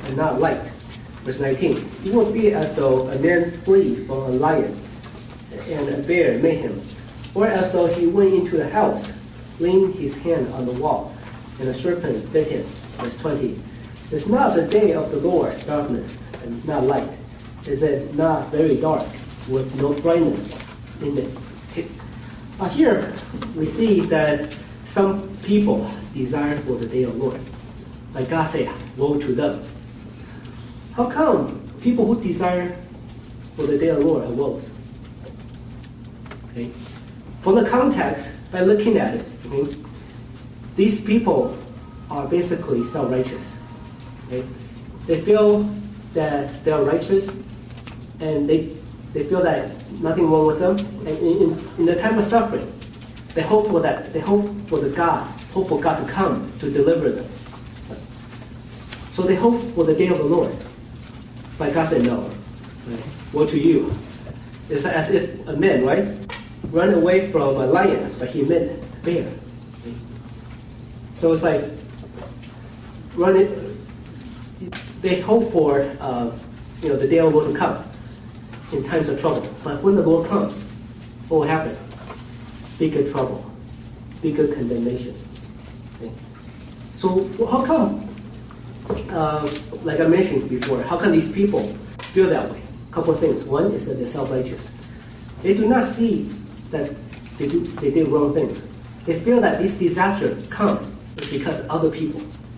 and not light. Verse 19. It will be as though a man flee from a lion and a bear met him, or as though he went into the house, laying his hand on the wall, and a serpent bit him. Verse 20. It's not the day of the Lord, darkness and not light. Is it not very dark, with no brightness in it? Here we see that some people desire for the day of the Lord. Like God said, woe to them. How come people who desire for the day of the Lord are woes? Okay. From the context, by looking at it, okay, these people are basically self-righteous. Okay. They feel that they are righteous, and they feel that nothing wrong with them. And in the time of suffering, they hope for that. They hope for God to come to deliver them. So they hope for the day of the Lord. But God said no. Right? Woe to you. It's as if a man, right, run away from a lion, but he met a bear. Right? So it's like they hope for the day of the Lord to come in times of trouble. But when the Lord comes, what will happen? Bigger trouble, bigger condemnation. Okay? So how come, like I mentioned before, how come these people feel that way? A couple of things. One is that they're self-righteous. They do not see that they did wrong things. They feel that this disaster comes because of other people.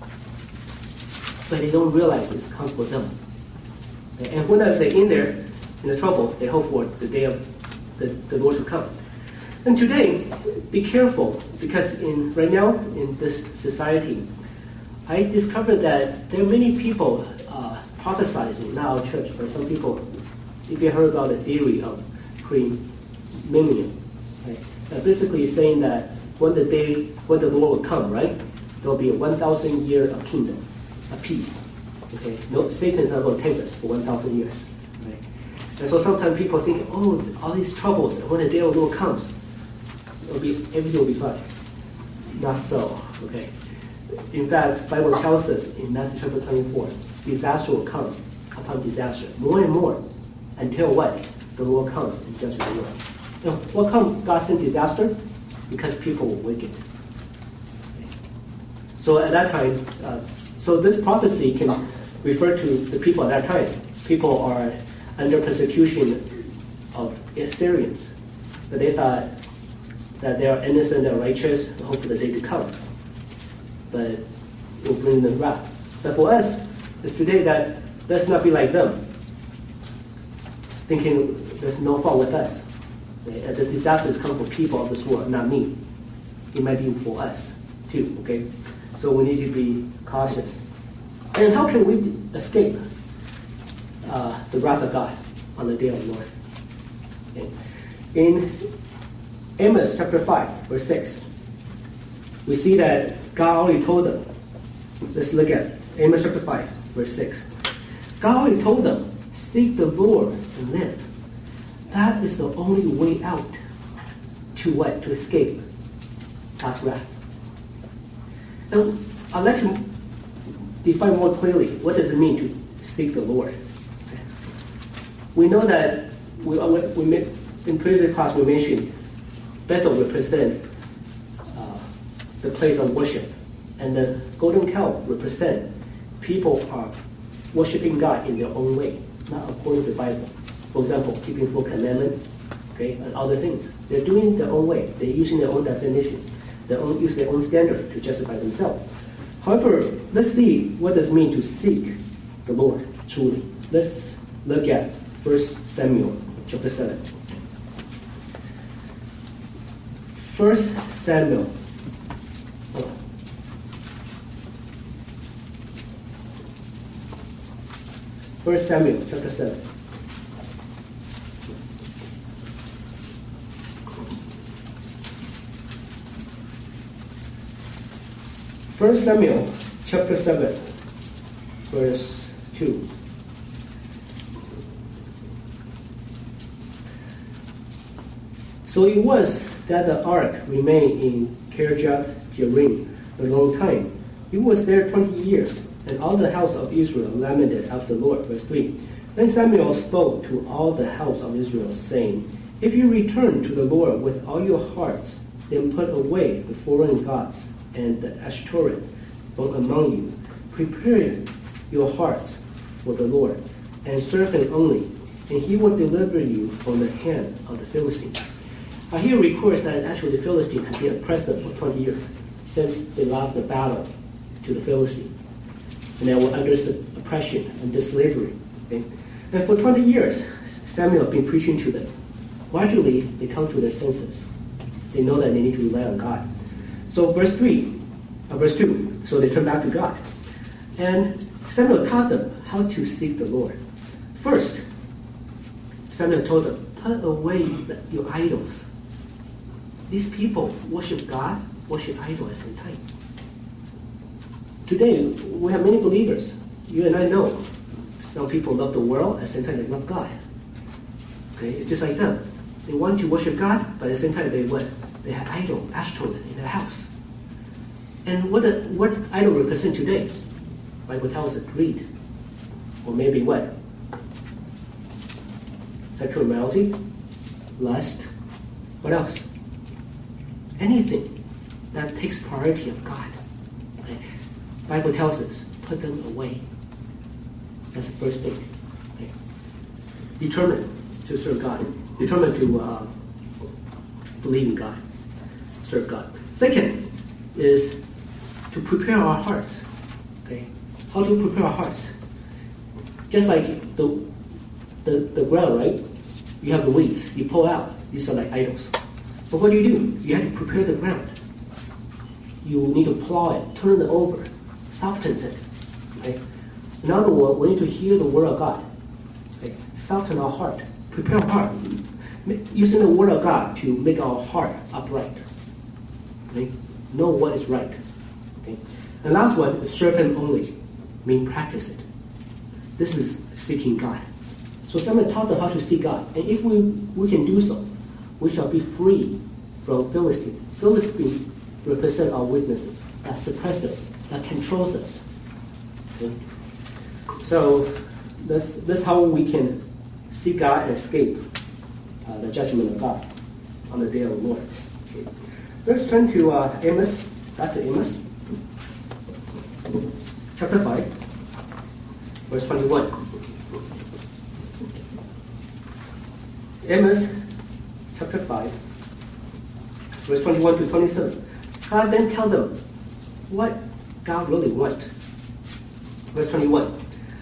But they don't realize it's comes for them. Okay? And when they're in there, in the trouble, they hope for the day of the Lord to come. And today, be careful, because right now in this society, I discovered that there are many people prophesizing, not our church, but some people, if you heard about the theory of pre-millennium, right? Basically saying that when the Lord will come, right, there will be a 1,000 year of kingdom, of peace. Okay, no, Satan's not going to take us for 1,000 years. Right? And so sometimes people think, oh, all these troubles, when the day of the Lord comes, everything will be fine. Not so. Okay. In fact, the Bible tells us in Matthew chapter 24, disaster will come upon disaster, more and more, until what? The Lord comes and judges the world. Now, what comes? God sent disaster? Because people were wicked. Okay. So at that time, so this prophecy can refer to the people at that time. People are under persecution of Assyrians. But they thought that they are innocent, they are righteous, and hope for the day to come. But it will bring them wrath. But for us, it's today that let's not be like them, thinking there's no fault with us. Okay? The disasters come for people of this world, not me. It might be for us too. Okay, so we need to be cautious. And how can we escape the wrath of God on the day of the Lord? Okay. In Amos chapter 5, verse 6, we see that God already told them. Let's look at Amos chapter 5, verse 6. God already told them, seek the Lord and live. That is the only way out to what? To escape God's wrath. Now, I'd like to define more clearly what does it mean to seek the Lord. Okay. We know that in previous class we mentioned Bethel represent the place of worship, and the golden cow represent people are worshiping God in their own way, not according to the Bible. For example, keeping 4 commandments, okay, and other things. They're doing their own way. They're using their own definition. They use their own standard to justify themselves. However, let's see what does it mean to seek the Lord truly. Let's look at 1 Samuel chapter 7. 1 Samuel. 1 Samuel chapter 7. First Samuel chapter 7, verse 2. So it was that the ark remained in Kirjath Jearim a long time. It was there 20 years. And all the house of Israel lamented after the Lord. Verse 3. Then Samuel spoke to all the house of Israel, saying, If you return to the Lord with all your hearts, then put away the foreign gods and the Ashtoreth from among you. Prepare your hearts for the Lord, and serve him only, and he will deliver you from the hand of the Philistines. Here records that actually the Philistines have been oppressed for 20 years since they lost the battle to the Philistines. And they were under oppression and the slavery. Okay? And for 20 years, Samuel has been preaching to them. Gradually, they come to their senses. They know that they need to rely on God. So verse 2, so they turn back to God. And Samuel taught them how to seek the Lord. First, Samuel told them, put away your idols. These people worship God, worship idols at the same time. Today, we have many believers. You and I know some people love the world, at the same time they love God. Okay, it's just like them. They want to worship God, but at the same time they have idol, Ashtoreth in their house. And what idol represent today? Bible tells us greed. Or maybe what? Sexual immorality, lust, what else? Anything that takes priority of God. Okay? Bible tells us, put them away. That's the first thing. Okay? Determined to serve God. Determined to believe in God. Serve God. Second is to prepare our hearts. Okay? How to prepare our hearts? Just like the ground, right? You have the weeds. You pull out. These are like idols. But what do? You have to prepare the ground. You need to plow it, turn it over, soften it. Okay? In other words, we need to hear the word of God. Okay? Soften our heart. Prepare our heart. Using the word of God to make our heart upright. Okay? Know what is right. Okay? And last one, serve him only. Mean practice it. This is seeking God. So someone taught them how to seek God. And if we can do so, we shall be free from Philistine. Philistine represent our weaknesses that suppress us, that controls us. Okay? So that's how we can seek God and escape the judgment of God on the day of the Lord. Okay. Let's turn to Amos, back to Amos, chapter 5, verse 21. Amos, chapter 5, verse 21 to 27. God then tell them what God really wants. Verse 21.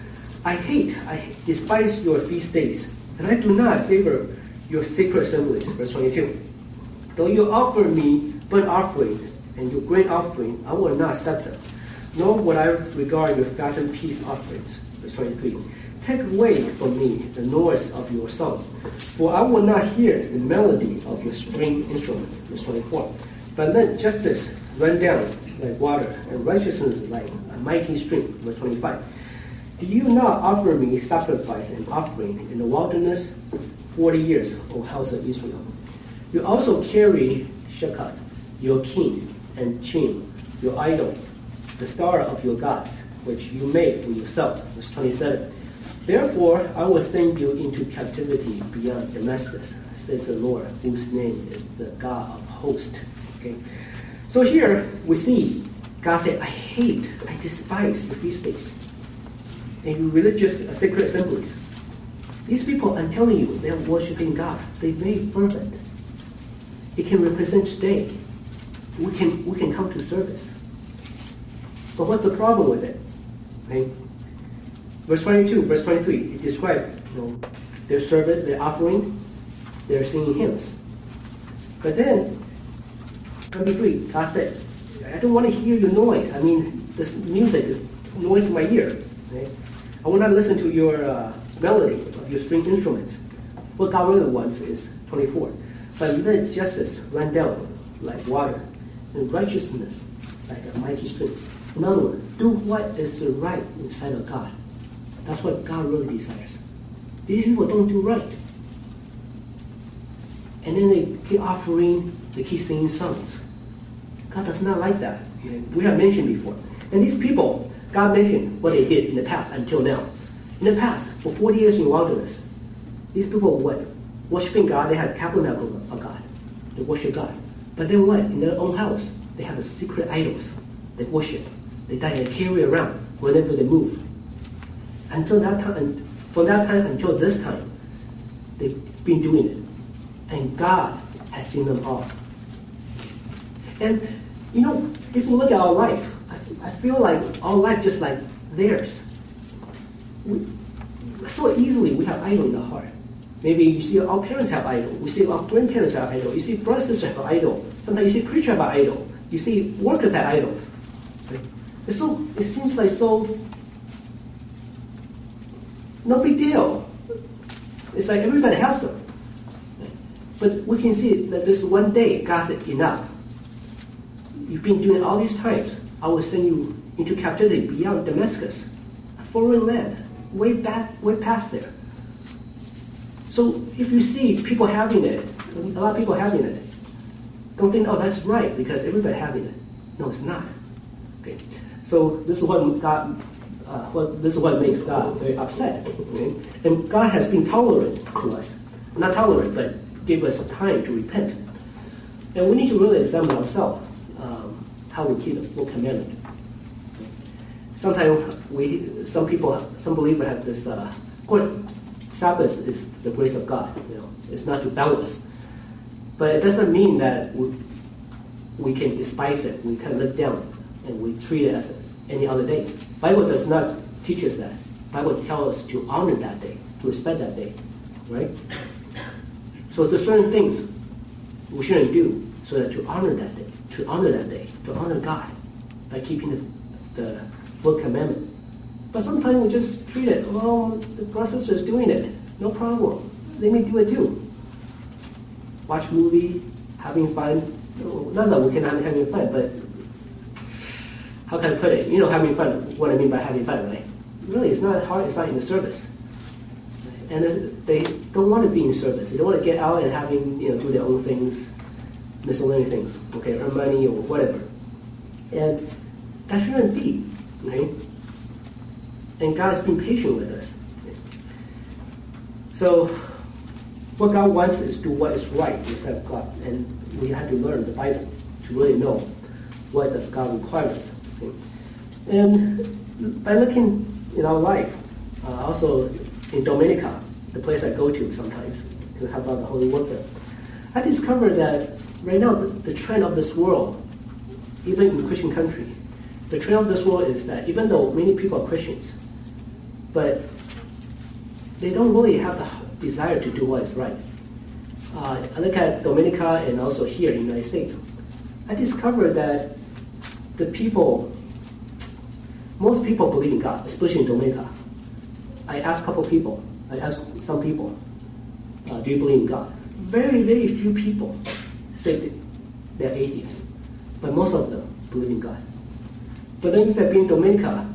I despise your feast days, and I do not savor your sacred assemblies. Verse 22. Though you offer me burnt offering and your grain offering, I will not accept them, nor would I regard your fast and peace offerings. Verse 23. Take away from me the noise of your song, for I will not hear the melody of your string instrument. Verse 24. But let justice run down like water, and righteousness like a mighty stream. Verse 25. Do you not offer me sacrifice and offering in the wilderness 40 years, O house of Israel? You also carry Shechet, your king, and Chin, your idols, the star of your gods, which you made for yourself. Verse 27. Therefore, I will send you into captivity beyond Damascus, says the Lord, whose name is the God of hosts. Okay? So here we see God said, I despise your feast days and your religious sacred assemblies. These people, I'm telling you, they're worshiping God. They made fervent. It can represent today. We can come to service. But what's the problem with it? Okay? Verse 22, verse 23, it describes their service, their offering, their singing hymns. But then, 23, God said, I don't want to hear your noise. I mean, this music is noise in my ear. Okay? I will not listen to your melody of your string instruments. What God really wants is 24. But let justice run down like water, and righteousness like a mighty stream. In other words, do what is right in the sight of God. That's what God really desires. These people don't do right. And then they keep offering, they keep singing songs. God does not like that. We have mentioned before. And these people, God mentioned what they did in the past until now. In the past, for 40 years in the wilderness, these people were what? Worshipping God. They had tabernacle of God. They worship God. But then what? In their own house, they have the secret idols. They worship. They carry around whenever they move. Until that time, from that time until this time, they've been doing it. And God has seen them all. And, if you look at our life, I feel like our life just like theirs. So easily we have idol in our heart. Maybe you see our parents have idol. We see our grandparents have idol. You see brothers and sisters have idol. Sometimes you see preachers have idol. You see workers have idols. Right? It seems like no big deal. It's like everybody has them. But we can see that this one day, God said, enough. You've been doing all these times. I will send you into captivity beyond Damascus, a foreign land, way past there. So if you see people having it, a lot of people having it, don't think, oh, that's right, because everybody having it. No, it's not. Okay. So this is what makes God very upset. Okay? And God has been tolerant to us. Not tolerant, but give us time to repent. And we need to really examine ourselves, how we keep the full commandment. Sometimes some believers have this, of course, Sabbath is the grace of God. It's not to bound us. But it doesn't mean that we can despise it. We can let down and we treat it as any other day. Bible does not teach us that. Bible tells us to honor that day, to respect that day, right? So there's certain things we shouldn't do so that to honor that day, to honor God by keeping the full commandment. But sometimes we just treat it, well, the brother sister is doing it, no problem. Let me do it too. Watch movie, having fun. Not that we can have having fun, but how can I put it? Having fun, what I mean by having fun, right? Really, it's not hard, it's not in the service. And they don't want to be in service. They don't want to get out and having, do their own things, miscellaneous things, okay, earn money or whatever. And that shouldn't be, okay? And God's been patient with us. So, what God wants is to do what is right except God. And we have to learn the Bible to really know what does God require us. Okay? And by looking in our life, also in Dominica, the place I go to sometimes to help out the Holy Work there, I discovered that right now the trend of this world, even in Christian country, the trend of this world is that even though many people are Christians, but they don't really have the desire to do what is right. I look at Dominica and also here in the United States. I discovered that most people believe in God, especially in Dominica. I asked some people, do you believe in God? Very, very few people say they're atheists, but most of them believe in God. But then if I've been in Dominica,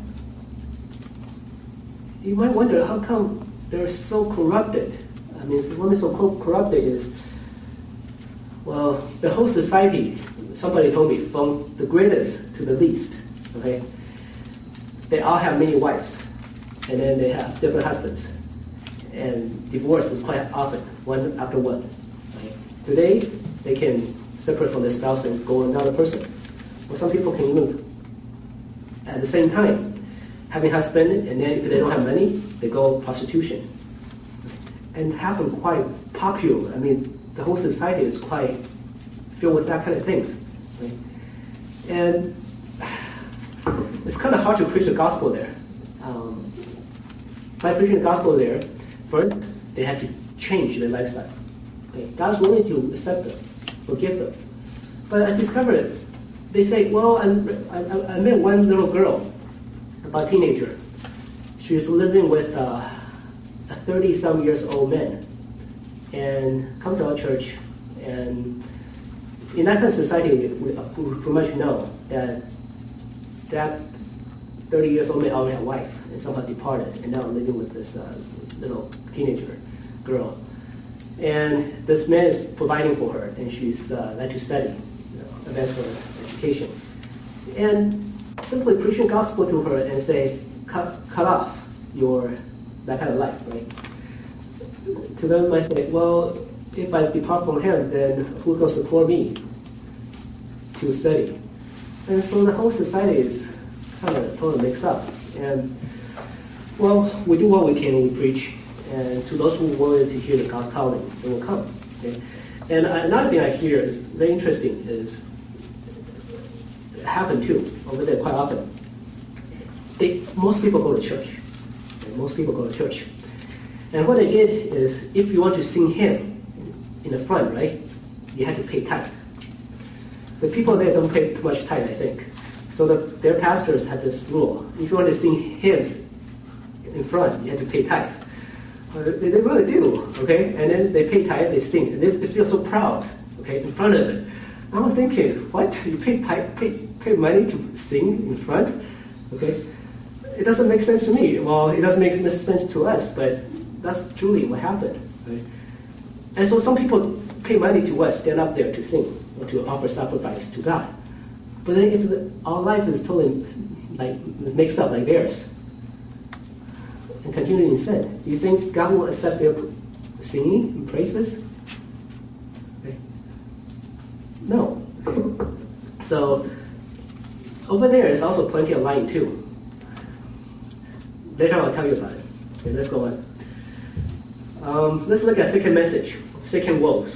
you might wonder how come they're so corrupted. I mean, what is so corrupted is, well, the whole society, somebody told me, from the greatest to the least, okay, they all have many wives, and then they have different husbands. And divorce is quite often, one after one. Right? Today, they can separate from their spouse and go with another person. Or some people can even, at the same time, having a husband, and then if they don't have money, they go prostitution. And have them quite popular. I mean, the whole society is quite filled with that kind of thing. Right? And it's kind of hard to preach the gospel there. By preaching the gospel there, first, they have to change their lifestyle. Okay? God's willing to accept them, forgive them. But I discovered, they say, well, I met one little girl, about a teenager. She's living with a 30-some years old man, and come to our church. And in that kind of society, we pretty much know that 30 years old man already had a wife and somehow departed, and now living with this little teenager girl. And this man is providing for her, and she's led to study, advance her education. And simply preaching gospel to her and say, cut off that kind of life, right? To them, I say, well, if I depart from him, then who's going to support me to study? And so the whole society is kind of totally mixed up. And, well, we do what we can, we preach. And to those who wanted to hear the God calling, they will come. Okay? And another thing I hear is very interesting is, it happened too, over there quite often. Most people go to church. Okay? Most people go to church. And what they did is, if you want to sing hymn in the front, right, you have to pay tithe. The people there don't pay too much tithe, I think. So their pastors have this rule. If you want to sing hymns in front, you have to pay tithe. They really do, okay? And then they pay tithe, they sing, and they feel so proud, okay, in front of it. I was thinking, what? You pay money to sing in front? Okay? It doesn't make sense to me. Well, it doesn't make sense to us, but that's truly what happened. Right? And so some people pay money to us, stand up there to sing or to offer sacrifice to God. But then if our life is totally mixed up like theirs, and continue in sin, do you think God will accept their singing and praises? Okay. No. Okay. So over there is also plenty of lying too. Later I'll tell you about it. Okay, let's go on. Let's look at second message, second woes.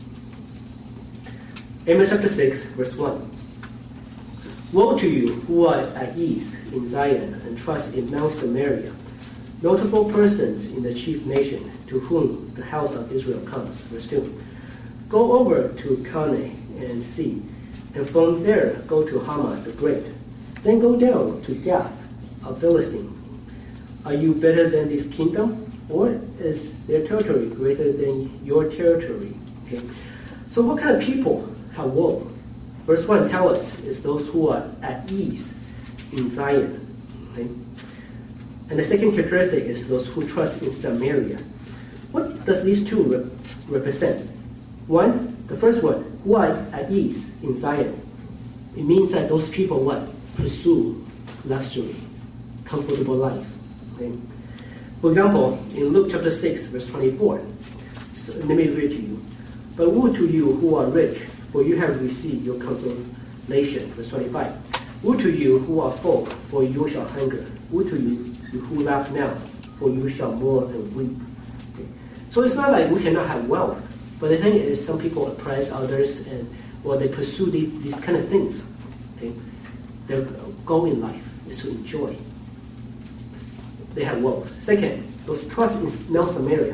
Amos chapter 6, verse 1. Woe to you who are at ease in Zion and trust in Mount Samaria, notable persons in the chief nation to whom the house of Israel comes. Verse 2. Go over to Calneh and see, and from there go to Hamath the great. Then go down to Gath, a Philistine. Are you better than this kingdom? Or is their territory greater than your territory? Okay. So what kind of people have woe? Verse 1 tells us is those who are at ease in Zion. Okay. And the second characteristic is those who trust in Samaria. What does these two represent? One, the first one, who are at ease in Zion. It means that those people what? Pursue luxury, comfortable life. Okay? For example, in Luke chapter 6, verse 24, so let me read to you. But woe to you who are rich, for you have received your consolation. Verse 25. Woe to you who are full, for you shall hunger. Woe to you who laugh now, for you shall mourn and weep. Okay. So it's not like we cannot have wealth, but the thing is some people oppress others and they pursue these kind of things. Okay. Their goal in life is to enjoy. They have wealth. Second, those trust in Mount Samaria.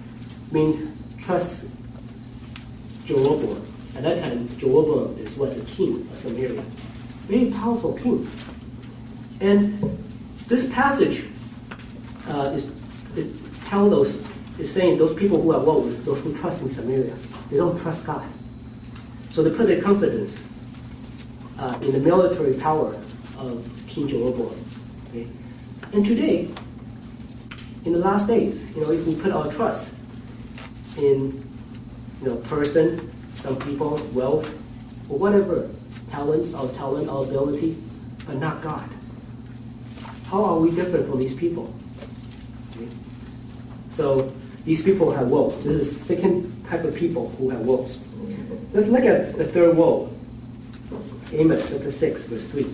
Trust Jeroboam. At that time, Jeroboam is the king of Samaria. Very powerful king. And this passage is saying those people who are woes, those who trust in Samaria, they don't trust God. So they put their confidence in the military power of King Jeroboam. Okay? And today, in the last days, if we put our trust in person, some people, wealth, or whatever, our ability, but not God. How are we different from these people? Okay. So these people have woes. This is the second type of people who have woes. Let's look at the third woe. Amos chapter 6, verse 3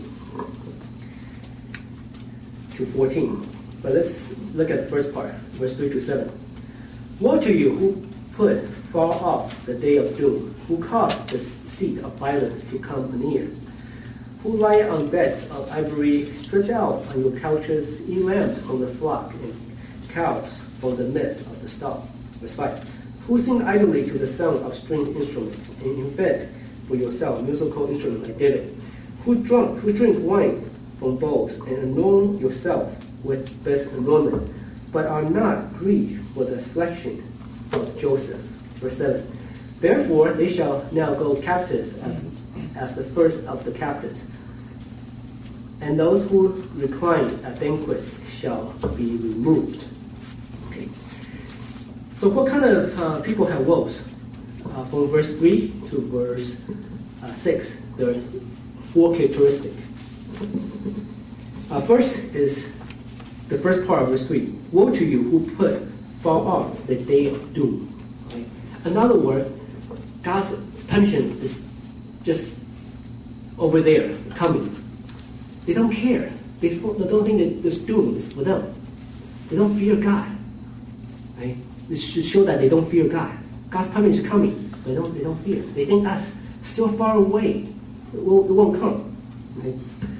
to 14. But let's look at the first part, verse 3 to 7. Woe to you who put far off the day of doom, who caused the seat of violence to come near, who lie on beds of ivory, stretch out on your couches, eat lambs from the flock, and calves from the midst of the stall. Verse 5. Who sing idly to the sound of stringed instruments, and invent for yourself musical instruments like David, who drink wine from bowls, and anoint yourself with best anointment, but are not grieved for the affliction of Joseph. Verse 7. Therefore they shall now go captive as the first of the captives, and those who recline at banquets shall be removed. Okay. So what kind of people have woes? From verse 3 to verse 6, there are four characteristics. First is the first part of verse 3. Woe to you who put far off the day of doom. Right? In other words, God's punishment is just over there, coming. They don't care. They don't think that this doom is for them. They don't fear God. Right? This should show that they don't fear God. God's punishment is coming. They don't fear. They think that's still far away. It won't come. Right?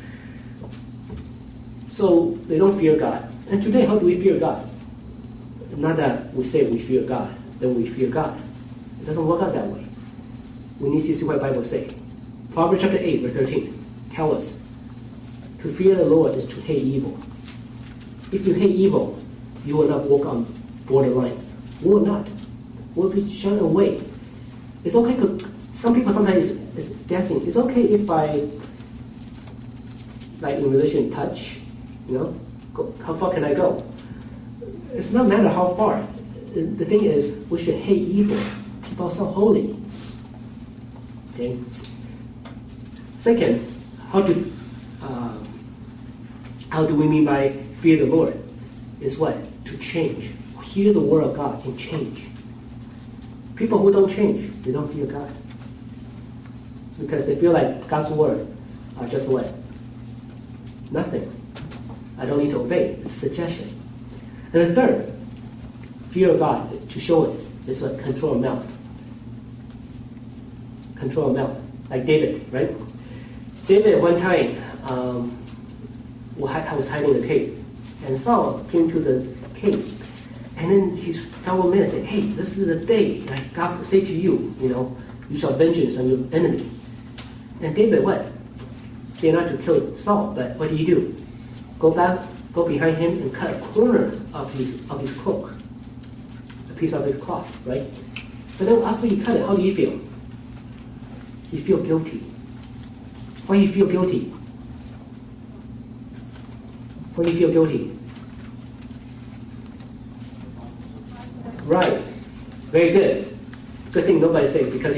So they don't fear God. And today, how do we fear God? Not that we say we fear God, then we fear God. It doesn't work out that way. We need to see what the Bible says. Proverbs chapter 8, verse 13 tells us, to fear the Lord is to hate evil. If you hate evil, you will not walk on borderlines. You will not. You will be shunned away. It's okay to, some people sometimes is dancing. It's okay if I, like in relation, touch, how far can I go? It's not matter how far. The thing is, we should hate evil. Keep ourselves holy. Okay. Second, how do we mean by fear the Lord? Is what? To change. Hear the word of God and change. People who don't change, they don't fear God. Because they feel like God's word are just what? Nothing. I don't need to obey. It's suggestion. And the third, fear of God, to show it, is what? Control of mouth. Control of mouth. Like David, right? David at one time was hiding in a cave. And Saul came to the cave. And then his fellow men said, hey, this is a day like God will say to you, you shall vengeance on your enemy. And David what? Fear not to kill Saul, but what do? Go back, go behind him and cut a corner of his cloak. A piece of his cloth, right? But then after he cut it, how do you feel? You feel guilty. Why do you feel guilty? Why do you feel guilty? Right. Very good. Good thing nobody said because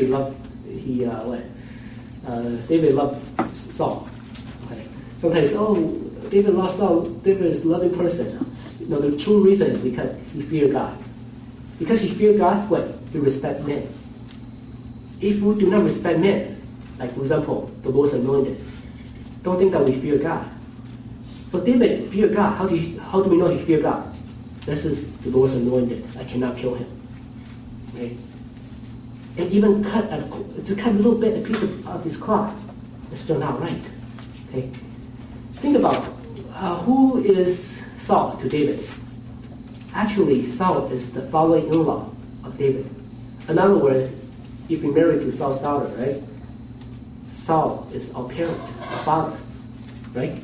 David loved Saul. Okay. Sometimes, David lost Saul. David is a loving person. The true reason is because he feared God. Because he feared God, what? He respect men. If we do not respect men, like for example, the Lord's anointed, don't think that we fear God. So David feared God. How do we know he feared God? This is the Lord's anointed. I cannot kill him. Okay? And even cut a little bit, a piece of his cloth, it's still not right. Okay? Think about who is Saul to David. Actually, Saul is the father-in-law of David. In other words, if you're married to Saul's daughter, right? Saul is our parent, our father, right?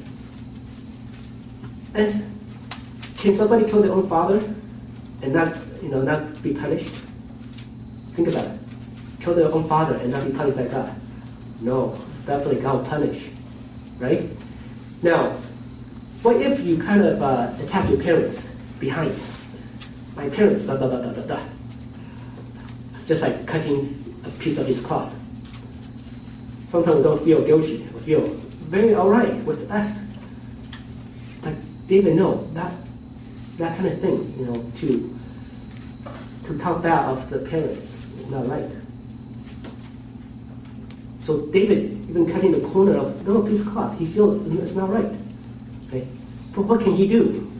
And can somebody kill their own father and not be punished? Think about it. Kill their own father and not be punished by God. No, definitely God will punish, right? Now, what if you kind of attack your parents behind? My parents, blah, blah, blah, blah, blah, blah. Just like cutting a piece of his cloth. Sometimes we don't feel guilty. We feel very all right with us. But David knows that kind of thing, to talk bad of the parents is not right. So David, even cutting the corner of little piece of cloth, he feels it's not right. Okay? But what can he do?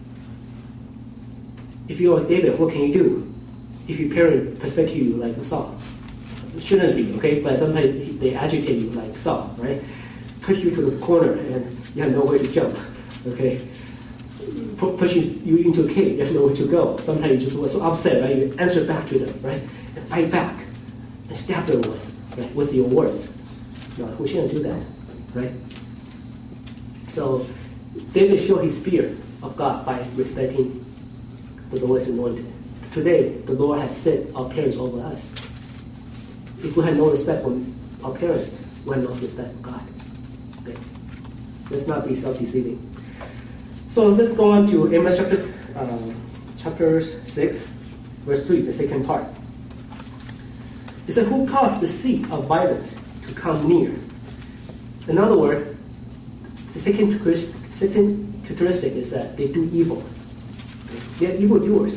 If you are David, what can you do? If your parents persecute you like Saul? It shouldn't be, okay? But sometimes they agitate you like Saul, right? Push you to the corner and you have nowhere to jump, okay? Pushing you into a cave, you have nowhere to go. Sometimes you just were so upset, right? You answer back to them, right? And fight back and stab them away, right? With your words. No, we shouldn't do that, right? So David showed his fear of God by respecting the Lord's anointed. Today, the Lord has set our parents over us. If we had no respect for our parents, we have no respect for God. Okay? Let's not be self-deceiving. So let's go on to Amos chapter 6, verse 3, the second part. It said, who caused the seat of violence to come near? In other words, The second characteristic is that they do evil. They are evildoers.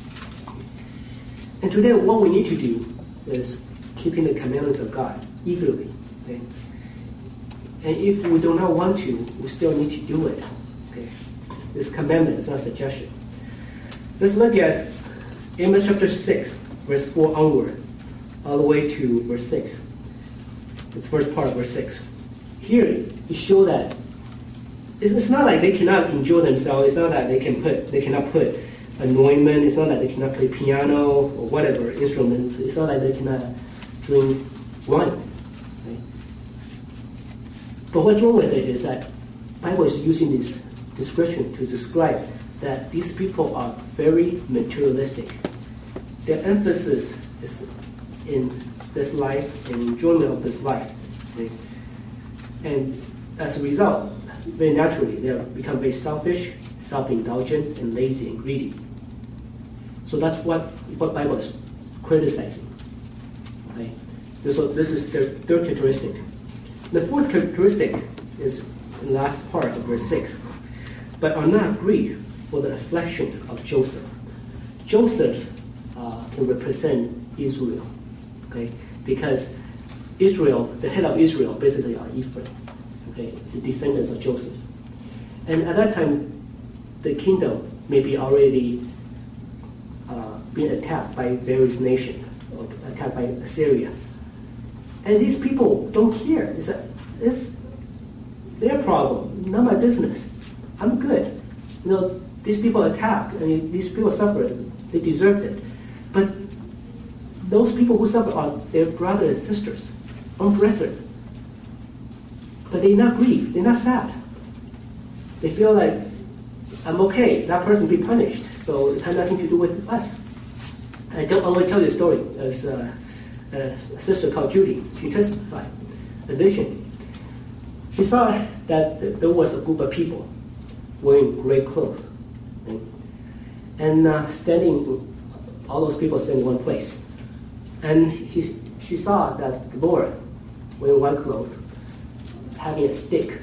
And today what we need to do is keeping the commandments of God eagerly. Okay? And if we do not want to, we still need to do it. Okay? This commandment is not a suggestion. Let's look at Amos chapter 6, verse 4 onward, all the way to verse 6. The first part of verse 6. Here, it shows that it's not like they cannot enjoy themselves. It's not that they cannot put anointment. It's not that they cannot play piano or whatever instruments. It's not that they cannot drink wine. Right? But what's wrong with it is that the Bible is using this description to describe that these people are very materialistic. Their emphasis is in this life and enjoyment of this life. Right? And as a result, very naturally, they become very selfish, self-indulgent, and lazy and greedy. So that's what Bible is criticizing. Okay? So this is their third characteristic. The fourth characteristic is in the last part of verse 6. But are not grieved for the affliction of Joseph. Joseph can represent Israel, okay? Because Israel, the head of Israel, basically are Ephraim, okay? The descendants of Joseph. And at that time, the kingdom may be already being attacked by various nations, or attacked by Assyria. And these people don't care. It's their problem, not my business. I'm good. These people attacked, and these people suffered. They deserved it. But those people who suffer are their brothers and sisters, own brethren. But they're not grieved. They're not sad. They feel like, I'm okay. That person be punished. So it has nothing to do with us. I want to tell you a story. There's a sister called Judy. She testified a vision. She saw that there was a group of people wearing gray clothes. Right? And all those people standing in one place. And she saw that the Lord, wearing white clothes, having a stick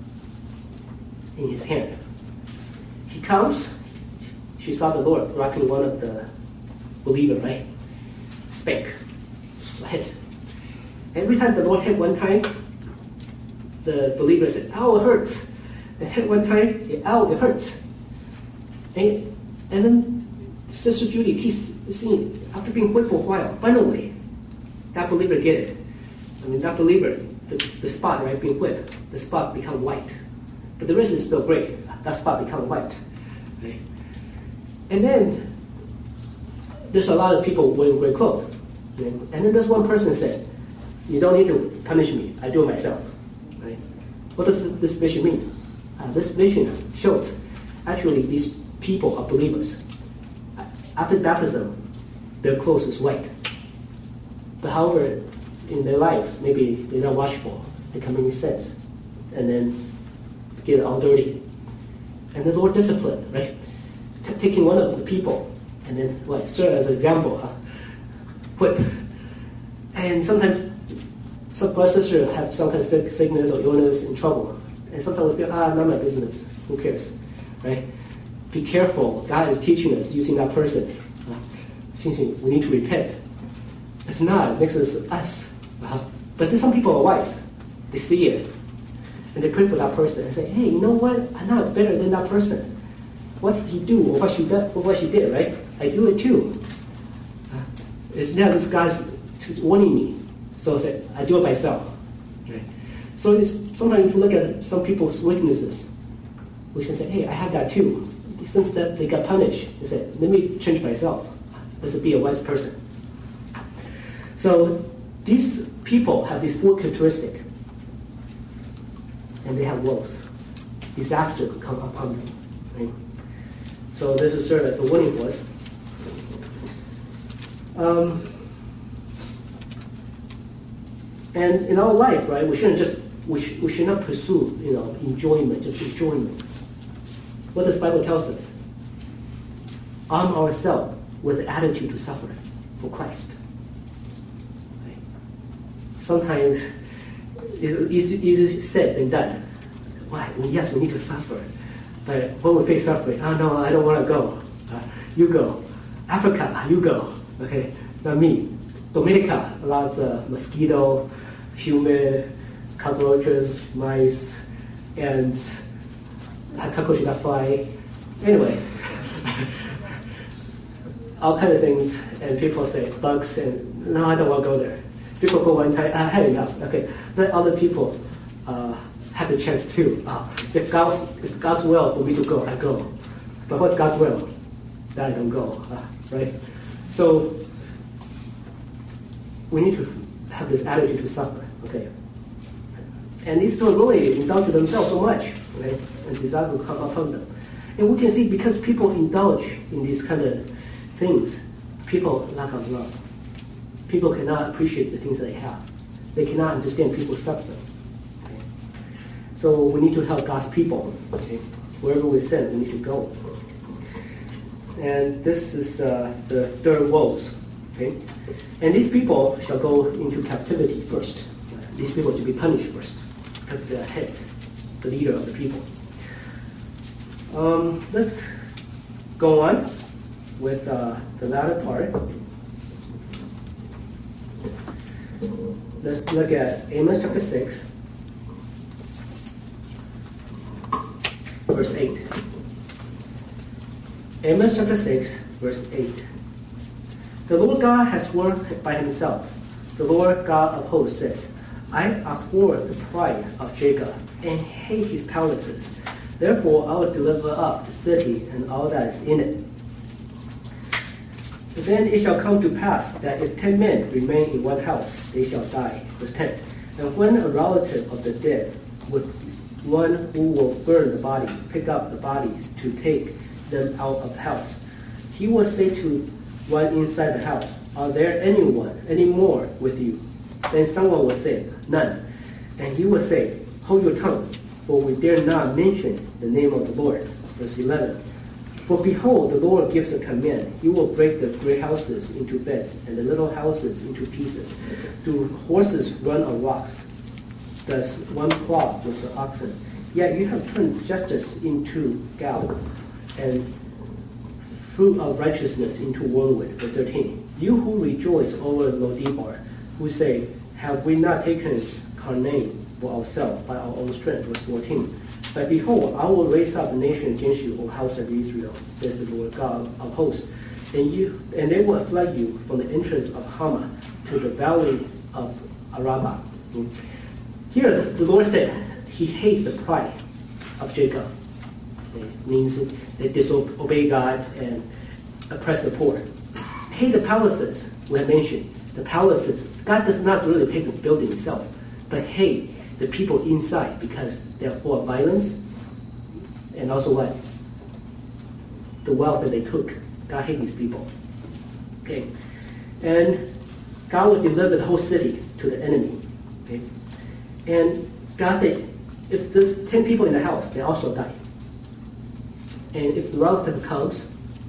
in his hand. He comes, she saw the Lord rocking one of the believers, right? Spank, hit. Every time the Lord hit one time, the believer said, "Ow, it hurts." And hit one time, "Ow, it hurts." And then Sister Judy keeps seeing, after being whipped for a while, finally, that believer get it. That believer, the spot, right, being whipped, the spot become white. But the rest is still gray. That spot become white. Right? And then there's a lot of people wearing gray clothes. And then there's one person said, "You don't need to punish me. I do it myself." Right? What does this vision mean? This vision shows actually these people are believers. After baptism, their clothes is white. But however, in their life, maybe they're not watchful, they commit sins, and then get all dirty. And the Lord disciplined, right? Taking one of the people, and then serve as an example, whip. And sometimes some brothers and sisters have some kind of sickness or illness and trouble. And sometimes we feel, not my business, who cares, right? Be careful, God is teaching us using that person. We need to repent. If not, it makes us. But then some people are wise. They see it. And they pray for that person and say, "Hey, you know what? I'm not better than that person. What did he do or what she did, right? I do it too." Now this guy's warning me. So I said, I do it myself. Right? So sometimes if you look at some people's weaknesses, we can say, "Hey, I have that too." Since that they got punished, they said, "Let me change myself. Let's be a wise person." So these people have these four characteristics, and they have woes. Disaster could come upon them. Right? So this will serve as a warning for us. And in our life, right, we should not pursue, enjoyment, just enjoyment. What does the Bible tells us? Arm ourselves with the attitude to suffer for Christ. Right? Sometimes it's easier said than done. Why? Well, yes, we need to suffer. But when we face suffering, oh no, I don't want to go. You go. Africa, you go. Okay, not me. Dominica, lots of mosquito, humid, cockroaches, mice, and cockroaches that fly. Anyway, all kind of things, and people say bugs, and no, I don't want to go there. People go one time, I had enough. Okay, let other people have the chance too. If God's will for me to go, I go. But what's God's will? That I don't go, right? So we need to have this attitude to suffer, okay? And these people really indulge themselves so much, right? And disaster will come upon them. And we can see because people indulge in these kind of things, people lack of love. People cannot appreciate the things that they have. They cannot understand people's suffering. Okay? So we need to help God's people. Okay? Wherever we send, we need to go. And this is the third woes. Okay? And these people shall go into captivity first. These people to be punished first, because they're heads, the leader of the people. Let's go on with the latter part. Let's look at Amos chapter 6, verse 8. Amos chapter 6, verse 8. The Lord God has sworn by himself. The Lord God of hosts says, I abhor the pride of Jacob and hate his palaces. Therefore I will deliver up the city and all that is in it. Then it shall come to pass that if 10 men remain in one house, they shall die. Verse 10. And when a relative of the dead, with one who will burn the body, pick up the bodies to take them out of the house, he will say to one inside the house, are there any more with you? Then someone will say, none. And he will say, hold your tongue, for we dare not mention the name of the Lord. Verse 11. For behold, the Lord gives a command. He will break the great houses into beds, and the little houses into pieces. Do horses run on rocks? Does one plow with the oxen? Yet you have turned justice into gall, and fruit of righteousness into wormwood. Verse 13. You who rejoice over Lo-debar, who say, have we not taken Carnaim for ourselves by our own strength? Verse 14. But behold, I will raise up a nation against you, O house of Israel, says the Lord God of hosts, and they will flood you from the entrance of Hamath to the valley of Arabah. Here, the Lord said he hates the pride of Jacob. It means they disobey God and oppress the poor. Hate the palaces, we have mentioned. The palaces, God does not really hate the building itself, but hate the people inside because they are full of violence and also what? The wealth that they took. God hates these people. Okay. And God will deliver the whole city to the enemy. Okay. And God said, if there's 10 people in the house, they all shall die. And if the relative comes,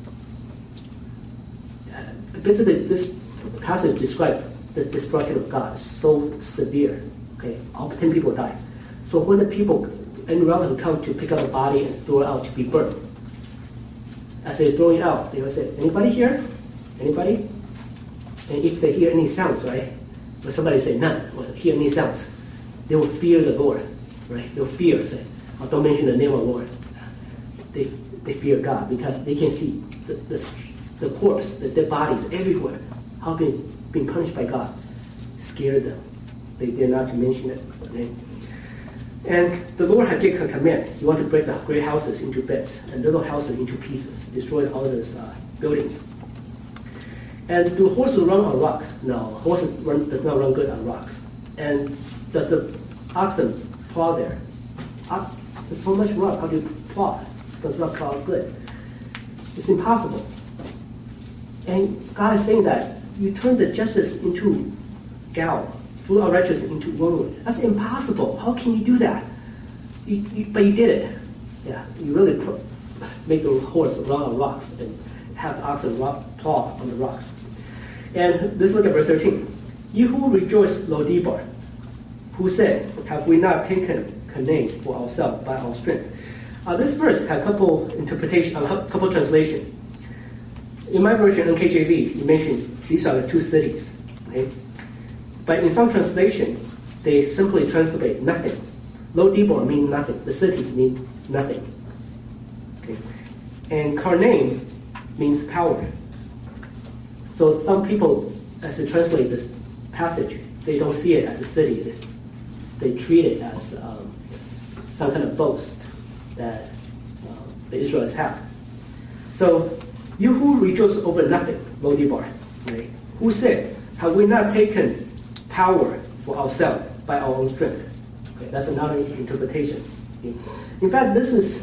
basically this passage describes the destruction of God so severe. Okay, all 10 people die. So when the people and relative come to pick up a body and throw it out to be burned, as they throw it out, they will say, anybody here? Anybody? And if they hear any sounds, right? When somebody say none, or hear any sounds, they will fear the Lord, right? They will fear, say, oh, don't mention the name of the Lord. They fear God because they can see the corpse, the dead bodies everywhere, how being punished by God. Scare them. They dare not to mention it. Okay? And the Lord had taken a command. He wanted to break the great houses into beds and little houses into pieces, destroy all those buildings. And do horses run on rocks? No, horses does not run good on rocks. And does the oxen plow there? There's so much rock. How do you plow? It does not plow good. It's impossible. And God is saying that you turn the justice into gall, full of righteousness into wormwood. That's impossible. How can you do that? But you did it. Yeah, you really make the horse run on rocks and have oxen plow on the rocks. And let's look at verse 13. You who rejoice Lo-debar, who said, have we not taken name for ourselves by our strength. This verse had a couple interpretation, a couple translation. In my version, NKJV, you mentioned these are the two cities. Okay? But in some translation, they simply translate nothing. Lo Dibor means nothing. The city means nothing. Okay? And Karnaim means power. So some people, as they translate this passage, they don't see it as a city. They treat it as some kind of boast that the Israelites have. So, you who rejoice over nothing, Lo Debar, right? Who said, have we not taken power for ourselves by our own strength? Okay, that's another interpretation. Okay. In fact, this is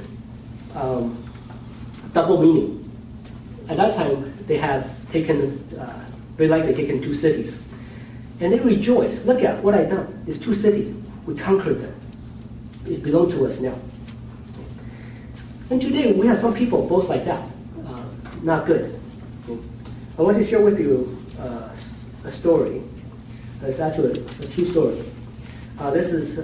double meaning. At that time, they had taken, very likely taken two cities. And they rejoice. Look at what I've done. These two cities, we conquered them. It belongs to us now. And today, we have some people boast like that. Not good. I want to share with you a story. It's actually a true story. This is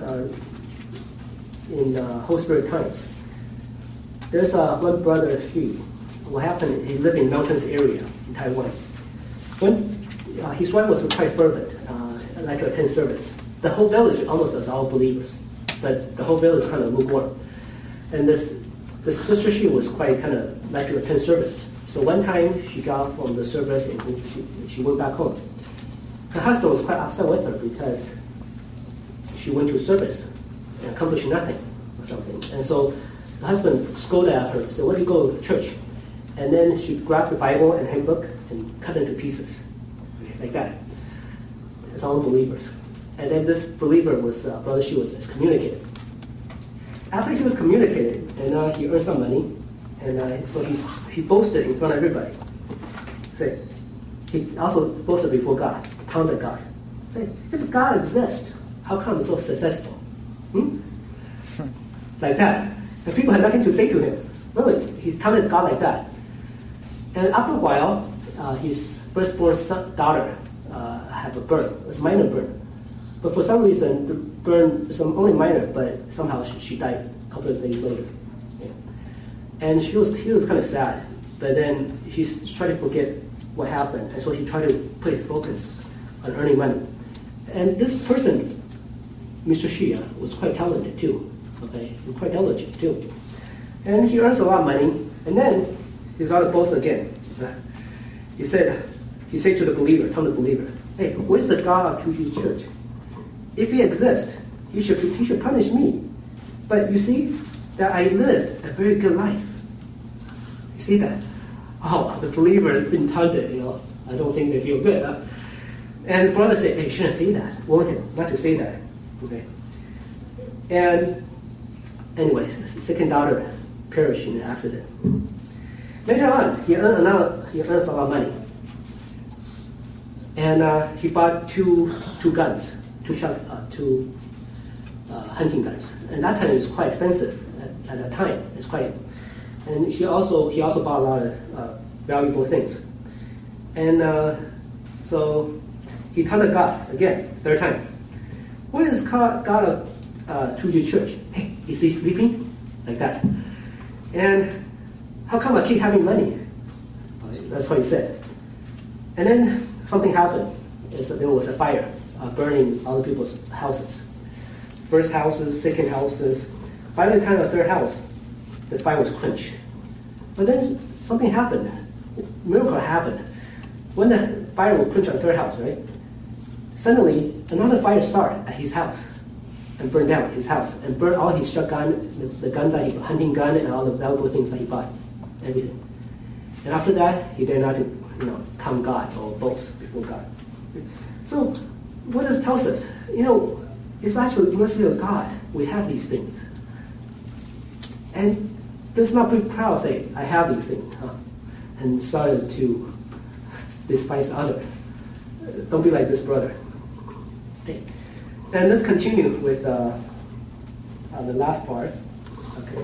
in Holy Spirit Times. There's one brother, Shi. What happened, he lived in mountains area in Taiwan. When his wife was quite fervent, like to attend service. The whole village almost was all believers, but the whole village kind of lukewarm. And this sister, she was quite kind of like to attend service. So one time she got from the service and she went back home. Her husband was quite upset with her because she went to service and accomplished nothing or something. And so the husband scolded at her, said, "Why do you go to church?" And then she grabbed the Bible and handbook and cut it into pieces, like that. It's all believers. And then this believer was, Brother Shi was excommunicated. After he was communicated, and he earned some money, and so he boasted in front of everybody. Say, he also boasted before God, taunted God. Say, if God exists, how come he's so successful? Like that. And people had nothing to say to him. Really, he taunted God like that. And after a while, his firstborn daughter had a burn. It was a minor burn. But for some reason, the burn was only minor, but somehow she died a couple of days later. Yeah. And he was kind of sad. But then he's trying to forget what happened. And so he tried to put his focus on earning money. And this person, Mr. Shia, was quite talented too. Okay, and quite diligent too. And he earns a lot of money. And then he started to boast again. He said to the believer, tell the believer, "Hey, where's the God of True Jesus Church? If he exists, he should punish me. But you see that I lived a very good life." You see that? Oh, the believer has been taunted, I don't think they feel good. And the brother said, "Hey, you shouldn't say that. Warn him not to say that." Okay. And anyway, his second daughter perished in an accident. Later on, he earns a lot of money. And he bought two guns, two hunting guns. And that time it was quite expensive at that time. It's quite, and he also bought a lot of valuable things. And so he counted God again, third time. Where is God of True Jesus Church? Hey, is he sleeping? Like that. And how come I keep having money? That's what he said. And then something happened. There was a fire burning other people's houses. First houses, second houses. By the time of the third house, the fire was quenched. But then something happened. A miracle happened. When the fire was quenched on the third house, right? Suddenly, another fire started at his house and burned down his house and burned all his shotgun, the gun that he bought, hunting gun, and all the valuable things that he bought, everything. And after that, he dared not to, count God or boast before God. So, what this tells us, it's actually mercy of God. We have these things, and let's not be proud. Say, I have these things, and started to despise others. Don't be like this brother. Okay. And let's continue with the last part. Okay.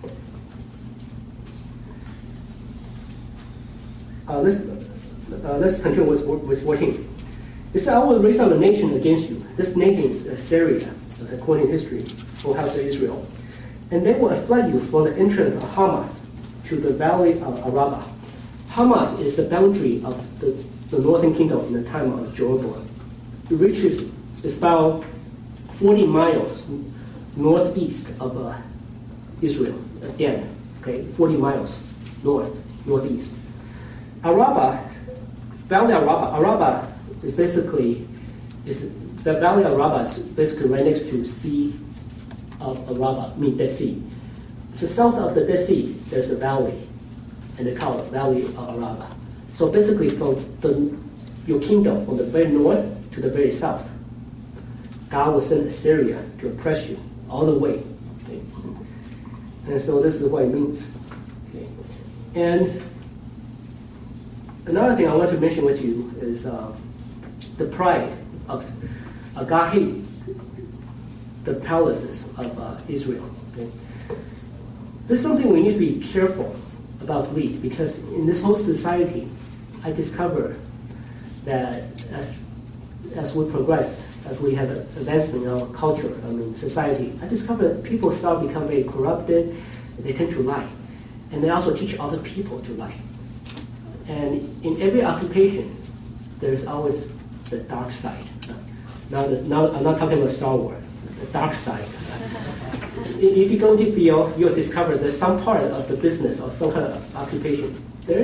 Let's continue with 14. It says, "I will raise up a nation against you." This nation is Syria, according to history, whole house of Israel. And they will flood you from the entrance of Hamath to the valley of Arabah. Hamath is the boundary of the northern kingdom in the time of Jeroboam. It reaches, it's about 40 miles northeast of Israel, again, okay, 40 miles northeast. Arabah, Valley of Arabah is basically, the Valley of Arabah is basically right next to Sea of Arabah, Dead Sea. So south of the Dead Sea, there's a valley, and they call it Valley of Arabah. So basically from your kingdom, from the very north to the very south, God will send Assyria to oppress you all the way. Okay? And so this is what it means. Okay? And another thing I want to mention with you is the pride of God hates the palaces of Israel. Okay? There's something we need to be careful about greed, because in this whole society, I discover that as we progress, as we have advancement in our culture, society, I discover that people start to become very corrupted. They tend to lie, and they also teach other people to lie. And in every occupation, there's always the dark side. Now I'm not talking about Star Wars, the dark side. If you go to field, you'll discover there's some part of the business or some kind of occupation. There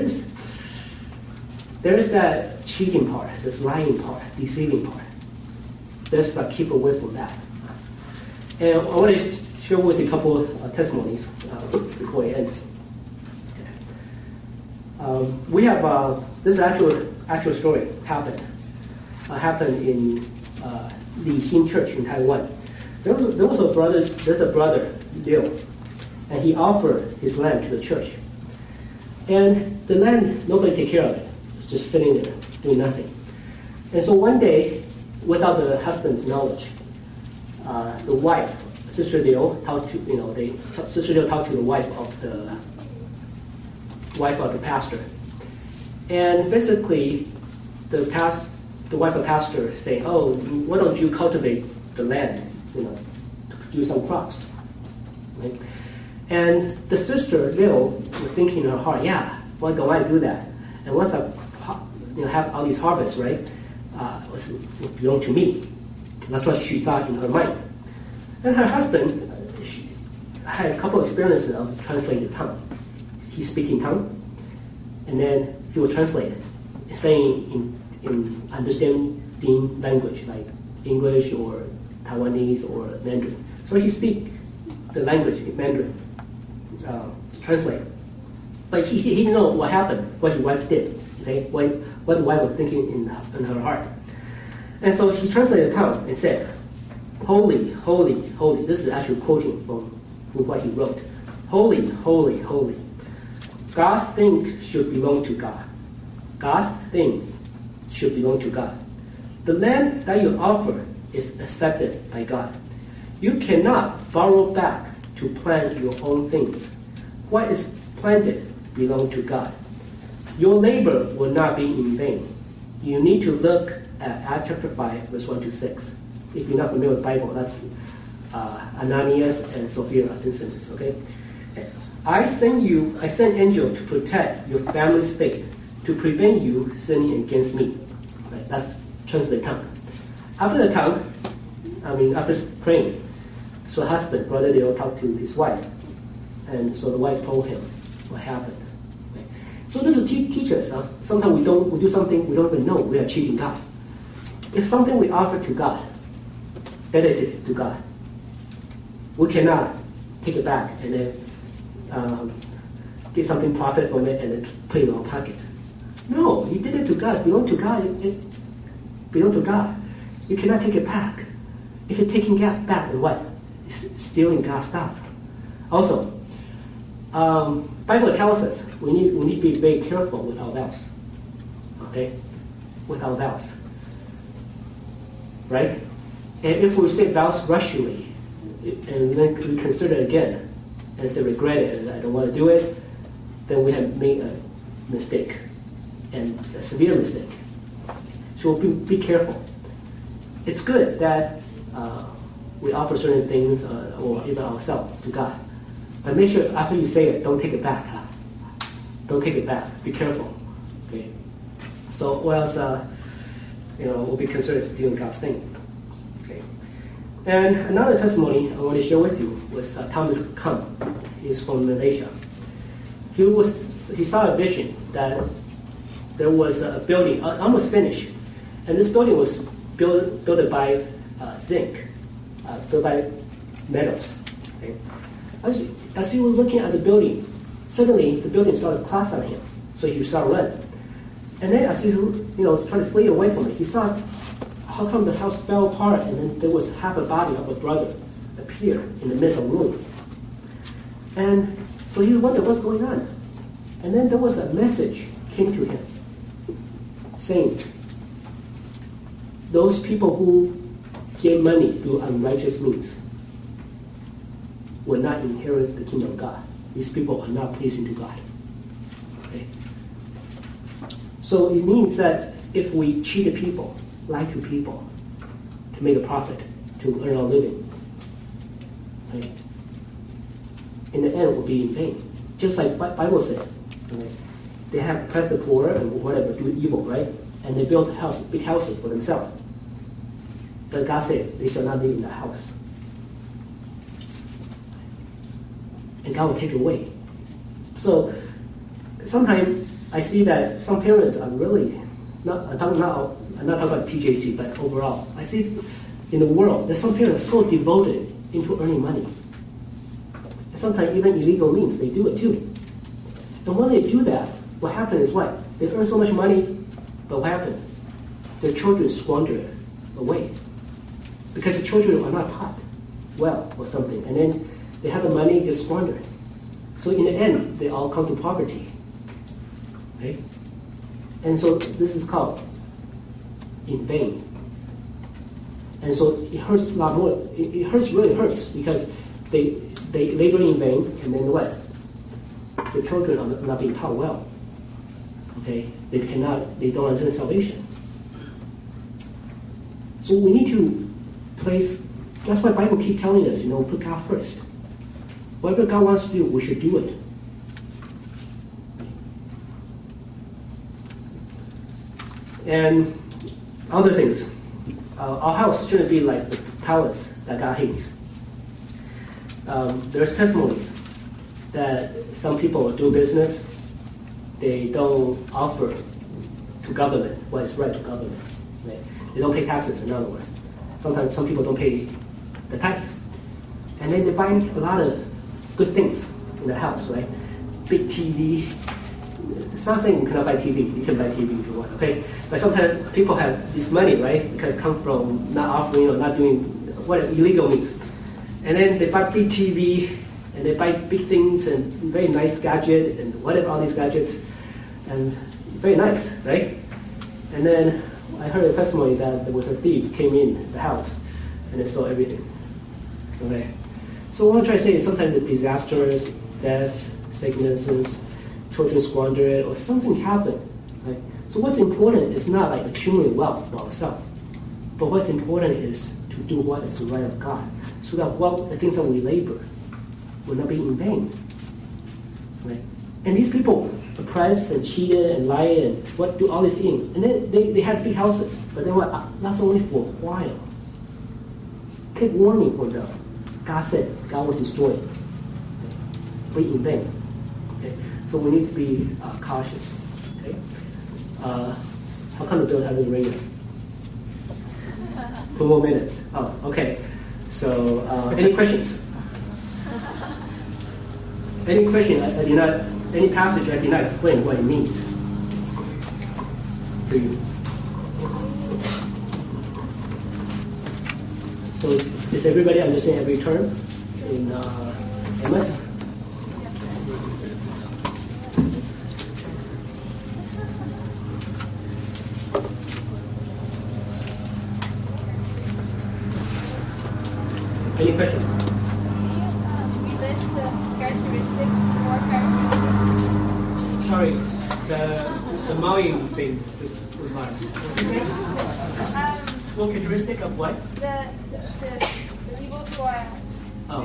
is that cheating part, this lying part, deceiving part. Let's keep away from that. And I want to share with you a couple of testimonies before it ends. We have this actual story happened in the Xin Church in Taiwan. There was a brother. There's a brother, Liu, and he offered his land to the church. And the land, nobody take care of it. It's just sitting there doing nothing. And so one day, without the husband's knowledge, the wife, Sister Liu, talked to the wife of the pastor, and basically, the wife of the pastor say, "Oh, why don't you cultivate the land, to produce some crops?" Right? And the sister Liu was thinking in her heart, "Yeah, why don't I do that? And once I, have all these harvests, right, it belong to me." That's what she thought in her mind. And her husband had a couple of experiences of translating tongue. He speaking tongue, and then he would translate it, saying in understanding language like English or Taiwanese or Mandarin. So he speak the language in Mandarin, translate. But he didn't know what happened, what his wife did, okay? What the wife was thinking in her heart. And so he translated the tongue and said, "Holy, holy, holy." This is actually quoting from what he wrote. "Holy, holy, holy. God's thing should belong to God. God's thing should belong to God. The land that you offer is accepted by God. You cannot borrow back to plant your own things. What is planted belongs to God. Your labor will not be in vain." You need to look at Acts chapter 5, verse 1 to 6. If you're not familiar with the Bible, that's Ananias and Sapphira incidents, okay? I send angels to protect your family's faith, to prevent you sinning against me. Right? That's translate tongue. After the tongue, after praying, so husband, brother Leo, talked to his wife, and so the wife told him what happened. Right? So this will teach us. Sometimes we do something we don't even know we are cheating God. If something we offer to God, benefit to God, we cannot take it back and then get something profit from it and then put it in our pocket. No, you did it to God. It belongs to God. It belongs to God. You cannot take it back. If you're taking it back, then what? It's stealing God's stuff. Also, Bible tells us we need to be very careful with our vows. Okay, with our vows. Right? And if we say vows rushingly, and then we consider it again, and say regret it, and I don't want to do it, then we have made a mistake, and a severe mistake. So be careful. It's good that we offer certain things or even ourselves to God. But make sure after you say it, don't take it back. Don't take it back. Be careful. Okay. So, or else, we'll be considered stealing God's thing. Okay. And another testimony I want to share with you was Thomas Kang. He's from Malaysia. He saw a vision that there was a building almost finished, and this building was built by zinc, built by metals. Okay. As he was looking at the building, suddenly the building started to collapse on him, so he started running. And then as he tried to flee away from it, he saw how come the house fell apart, and then there was half a body of a brother appear in the midst of ruin. And so he wondered what's going on. And then there was a message came to him saying, those people who get money through unrighteous means will not inherit the kingdom of God. These people are not pleasing to God. Okay? So it means that if we cheat the people, lie to people, to make a profit, to earn our living, okay, in the end it will be in vain. Just like Bible said, okay? They have oppressed the poor and whatever, do evil, right? And they built big houses for themselves. But God said, they shall not live in that house. And God will take it away. So sometimes I see that some parents are really, I'm not talking about TJC, but overall, I see in the world that some parents are so devoted into earning money. And sometimes even illegal means, they do it too. And when they do that, what happens is what? They earn so much money, but what happens? Their children squander it away. Because the children are not taught well or something. And then they have the money, they squander it. So in the end, they all come to poverty. Okay? And so this is called in vain. And so it hurts a lot more. It really hurts, because they labor in vain, and then what? The children are not being taught well. Okay? They don't understand salvation. So we need to place, that's why the Bible keeps telling us, put God first. Whatever God wants to do, we should do it. And other things. Our house shouldn't be like the palace that God hates. There's testimonies that some people do business, they don't offer to government what is right to government. Right? They don't pay taxes, in other words. Sometimes some people don't pay the tax. And then they buy a lot of good things in the house, right? Big TV. It's not saying you cannot buy TV. You can buy TV if you want, okay? But sometimes people have this money, right? Because it comes from not offering or not doing whatever illegal means. And then they buy big TV, and they buy big things and very nice gadget and whatever, all these gadgets, and very nice, right? And then I heard a testimony that there was a thief came in the house and they stole everything. Okay. So what I'm trying to say is sometimes the disasters, death, sicknesses, children squander it, or something happened. Right? So what's important is not like accumulating wealth for ourselves, but what's important is to do what is the right of God, so that the things that we labor will not be in vain. Right? And these people oppressed and cheated and lied and do all these things, and then they had big houses, but then what? That's only for a while. Take warning for them. God said God will destroy it. Be in vain. Okay? So we need to be cautious. Okay? How come the bill hasn't ringing? 2 more minutes. Oh, okay. So any questions? Any question? Any passage I did not explain what it means to you. So does everybody understand every term in Amos? Any questions? We list the characteristics, more characteristics. Sorry, the mowing thing just was mine. What characteristic of what? The evil for Oh.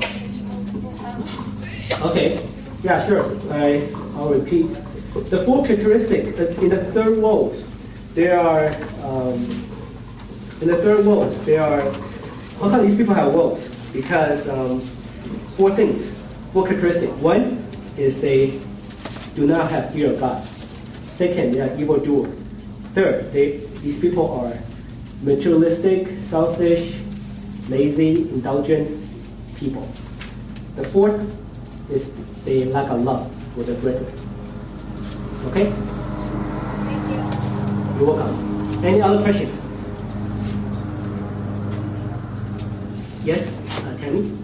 um, Okay. Yeah, sure. I'll repeat. The four characteristics in the third world, there are in the third world there are. How come these people have worlds? Because four things, four characteristics. One is they do not have fear of God. Second, they are evildoers. Third, these people are materialistic, selfish, lazy, indulgent people. The fourth is they lack a love for the brethren. Okay? thank you. You're welcome. Any other questions? Yes, Tammy? In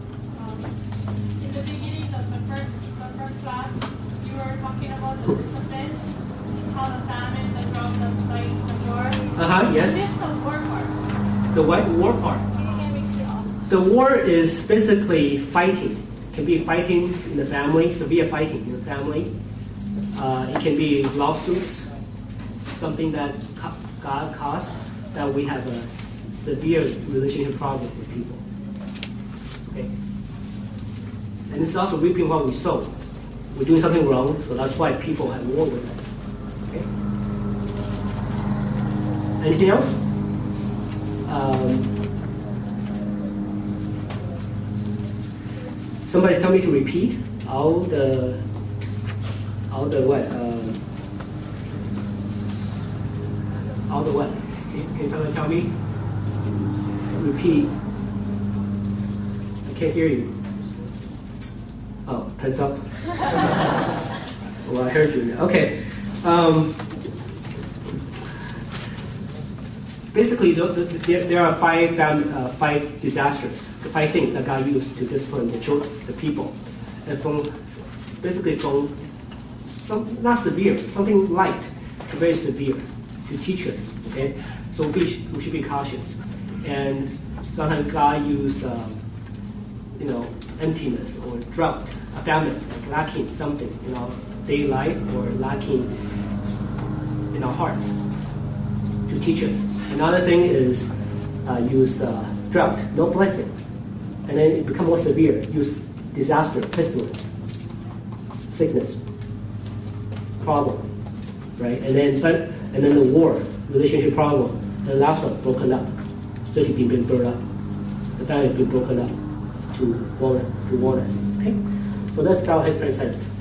the beginning of the first class, you were talking about the disciplines, how the famine, the drought, the plague, the war. Yes. This is the war part. The what war part? Can you get me clear? The war is basically fighting. It can be fighting in the family, severe fighting in the family. It can be lawsuits, something that God caused, that we have a severe relationship problem with people. Okay? And it's also reaping what we sow. We're doing something wrong, so that's why people have war with us. Okay? Anything else? Somebody tell me to repeat all the what? All the what? Can someone tell me? Repeat. I can't hear you. Oh, tense up. Well, I heard you now. Okay. Basically, there are five disasters, the five things that God used to discipline the children, the people. And from not severe, something light to very severe, to teach us. Okay, so we should be cautious. And sometimes God use, emptiness or drought, a famine, like lacking something in our daily life or lacking in our hearts to teach us. Another thing is use drought, no blessing, and then it becomes more severe. Use disaster, pestilence, sickness, problem, right? And then the war, relationship problem. The last one, broken up, city being burned up, the family being broken up to warn us. Okay, so that's how his presence.